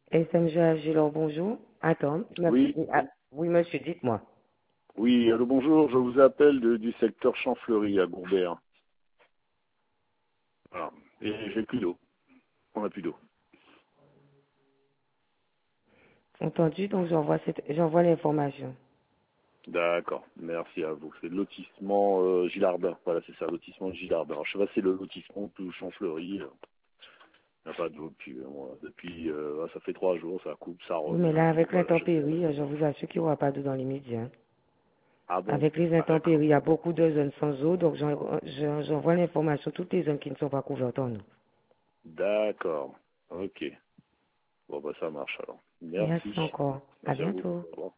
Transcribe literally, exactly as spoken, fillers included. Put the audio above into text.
S M G Agilor, bonjour. Attends, tu m'as Oui, dit- ah, oui, monsieur, dites-moi. oui, allô, bonjour, je vous appelle de- du secteur Champfleury à Gourbert. Voilà. Et j'ai plus d'eau. On n'a plus d'eau. Entendu, donc j'envoie cette, j'envoie l'information. D'accord, merci à vous. C'est le lotissement euh, Gillardin. Voilà, c'est ça, lotissement Gillardin. Alors, je sais pas si c'est le lotissement tout Champfleury. euh, Il n'y a pas d'eau depuis, euh, moi, depuis euh, ah, ça fait trois jours, ça coupe, ça Oui, mais revient. là, Donc avec voilà, je... l'intempérie, euh, je vous assure qu'il n'y aura pas d'eau dans les médias. Hein. Ah bon? Avec les Ah d'accord. intempéries, il y a beaucoup de zones sans eau, donc j'en- j'en- j'envoie l'information à toutes les zones qui ne sont pas couvertes en eau. D'accord. Ok. Bon bah ça marche alors. Merci Merci. encore. À Merci à vous. bientôt. Au revoir.